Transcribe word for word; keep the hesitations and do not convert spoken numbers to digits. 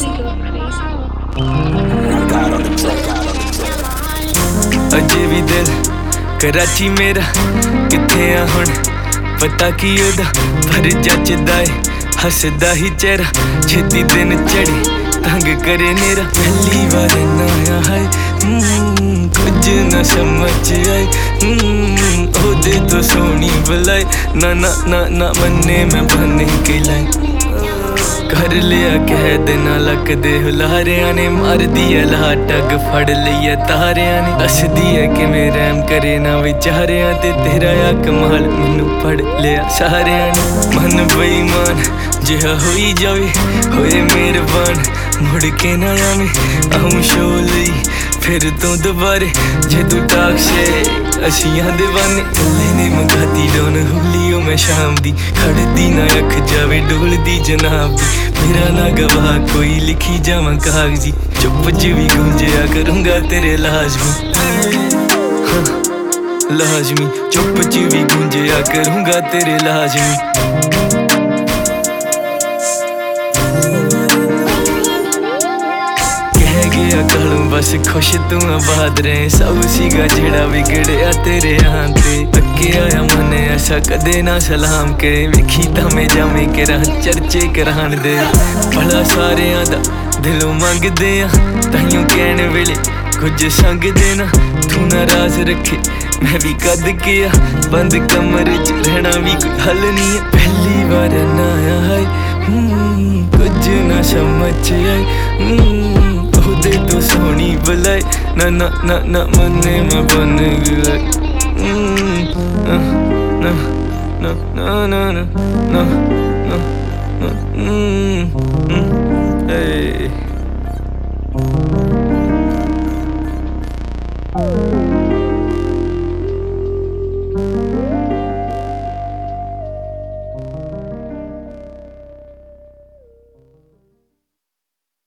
अजे भी दिल कराची मेरा किथे आ हुण पता की ओदा पर जचदा है हसदा ही चेहरा छेती दिन चढ़ी तंग करे मेरा पहली बार ना आया है कुछ न समझ आई ओदे तो सोनी बुलाई ना ना ना ना मन्ने मैं बने के लाई कर लिया कह देना लक दे हुलारिया ने मार दिया ला टग फड़ लिया तारिया ने दसदी है कि मैं रैम करे ना विचारिया ते तेरा या कमाल मैनू फड़ लिया सारिया ने मन बेईमान जिहा होई जावे होए मेहरबान मुड़ के ना आवे आऊं शोली फिर तू दोबारे जे तू टाक से असियां दीवाने गले ने मंगाती डोन हुलियो मैं शाम दी खड़दी ना अख जावे डोलदी जनाब दी मेरा ना गवाह कोई लिखी जावां कागजी चुप च भी गूंजिया करूंगा तेरे लाजमी हाँ, लाजमी चुप च भी गूंजिया करूंगा तेरे लाजमी कलू बस खुश तू आबाद रहे सब सीगा जेड़ा बिगड़िया तेरे आंते अगे आया मन ऐसा कदे ना सलाम करे वेखी तमे जामे करा चर्चे करान दे भला सारे दा दिलों मंगदे आ ताइयों कहण वेले कुछ संग देना तू नाराज रखे मैं भी कद के आ बंद कमरे च रहना भी कोई हल नहीं है पहली बार ना आया है कुछ ना समझ आई दे तो सोनी बुलाई ना ना ना ना मन्ने मैं बन गया ना ना ना ना ना ना ना ना